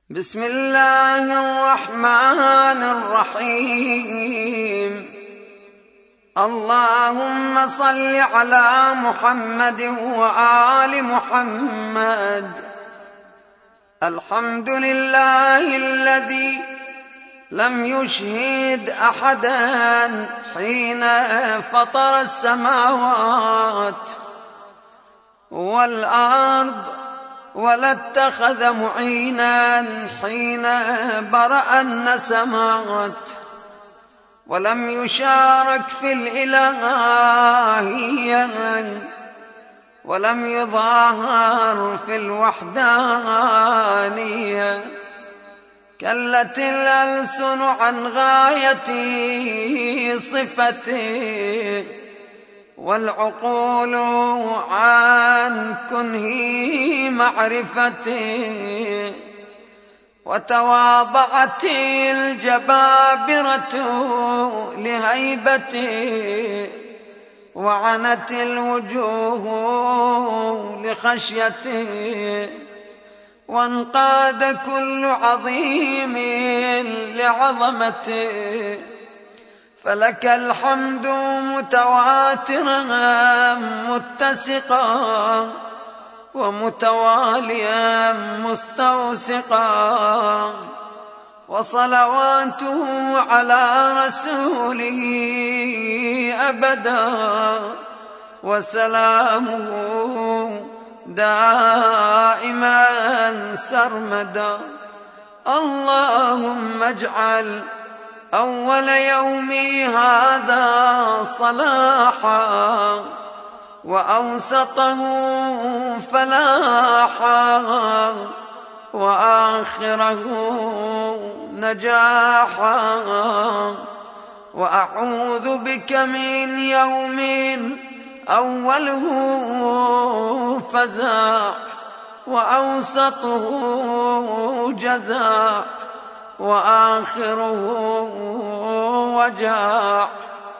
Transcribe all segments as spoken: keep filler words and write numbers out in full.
بسم الله الرحمن الرحيم. اللهم صل على محمد وآل محمد. الحمد لله الذي لم يشهد أحدا حين فطر السماوات والأرض، ولا اتخذ معينا حين برأ النسمات، ولم يشارك في الإلهية، ولم يظاهر في الوحدانية. كلت الألسن عن غاية صفته، والعقول عن كنه معرفته، وتواضعت الجبابرة لهيبته، وعنت الوجوه لخشيته، وانقاد كل عظيم لعظمته. فلك الحمد متواترا متسقا، ومتواليا مستوسقا، وصلواته على رسوله أبدا، وسلامه دائما سرمدا. اللهم اجعل أول يومي هذا صلاحا، وأوسطه فلاحا، وآخره نجاحا. وأعوذ بك من يوم أوله فزاع، وأوسطه جزاع، وآخره وجاع.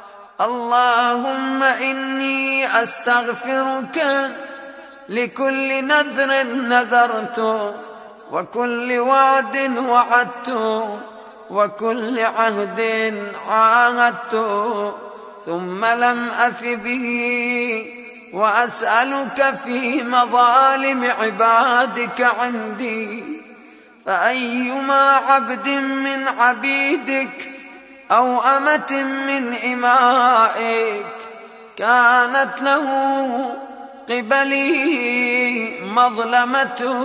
اللهم إني أستغفرك لكل نذر نذرت، وكل وعد وعدت، وكل عهد عاهدت، ثم لم أف به، وأسألك في مظالم عبادك عندي. فأيما عبد من عبيدك أو أمة من إمائك كانت له قبلي مظلمة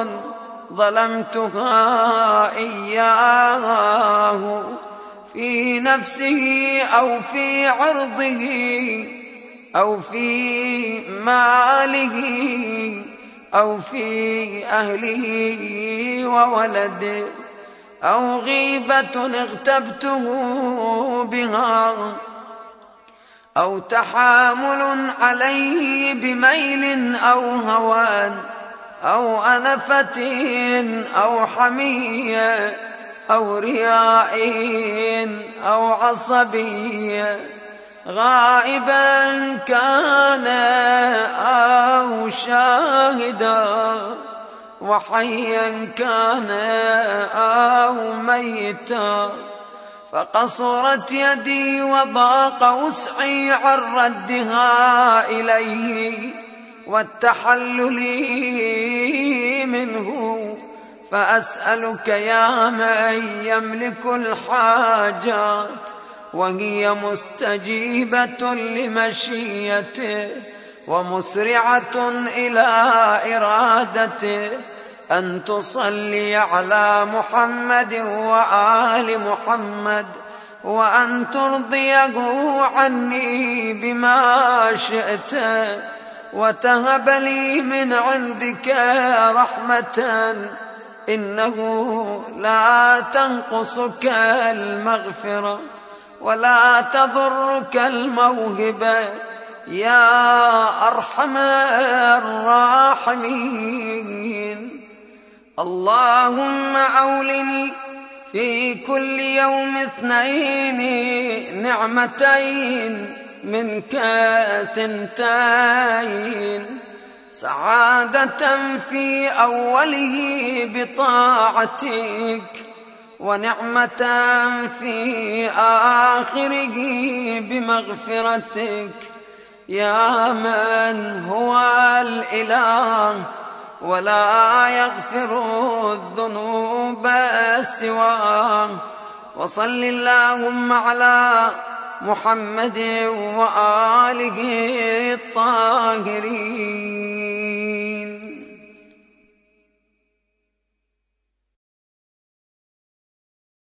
ظلمتها إياه في نفسه أو في عرضه أو في ماله أو في أهله وولده، أو غيبة اغتبته بها، أو تحامل عليه بميل أو هوان، أو أنفة أو حمية، أو رياء أو عصبية، غائبا كان أو شاهدا، وحيا كان أو ميتا. فقصرت يدي وضاق وسعي عن ردها إليه والتحلل منه. فأسألك يا من يملك الحاجات وهي مستجيبة لمشيته ومسرعة إلى إرادته، أن تصلي على محمد وآل محمد، وأن ترضيه عني بما شئت، وتهب لي من عندك رحمة إنه لا تنقصك المغفرة ولا تضرك الموهبة يا أرحم الراحمين. اللهم أولني في كل يوم اثنين نعمتين منك ثنتين، سعادة في أوله بطاعتك، ونعمة في آخره بمغفرتك، يا من هو الإله ولا يغفر الذنوب سواه. وصل اللهم على محمد وآله الطاهرين.